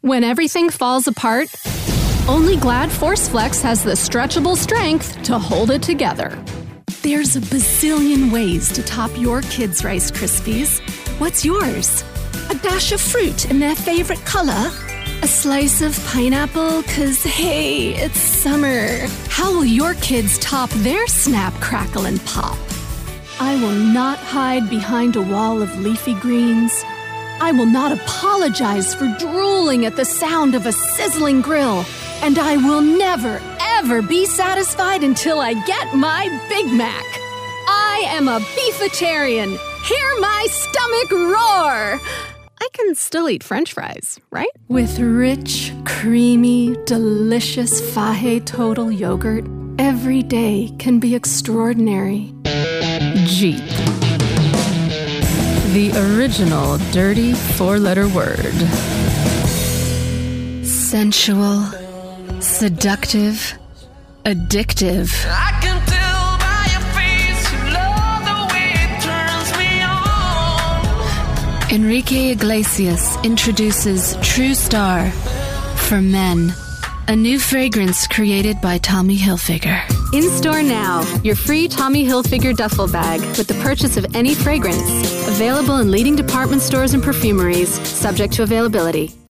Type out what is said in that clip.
When everything falls apart, only Glad ForceFlex has the stretchable strength to hold it together. There's a bazillion ways to top your kids' Rice Krispies. What's yours? A dash of fruit in their favorite color? A slice of pineapple 'cause, hey, it's summer. How will your kids top their Snap, Crackle, and Pop? I will not hide behind a wall of leafy greens. I will not apologize for drooling at the sound of a sizzling grill. And I will never, ever be satisfied until I get my Big Mac. I am a beefitarian. Hear my stomach roar. I can still eat French fries, right? With rich, creamy, delicious Fage Total yogurt, every day can be extraordinary. Jeep. The original dirty four-letter word. Sensual, seductive, addictive. I can tell by your face you love the way it turns me on. Enrique Iglesias introduces True Star for men, a new fragrance created by Tommy Hilfiger. In store now, your free Tommy Hilfiger duffel bag with the purchase of any fragrance. Available in leading department stores and perfumeries, subject to availability.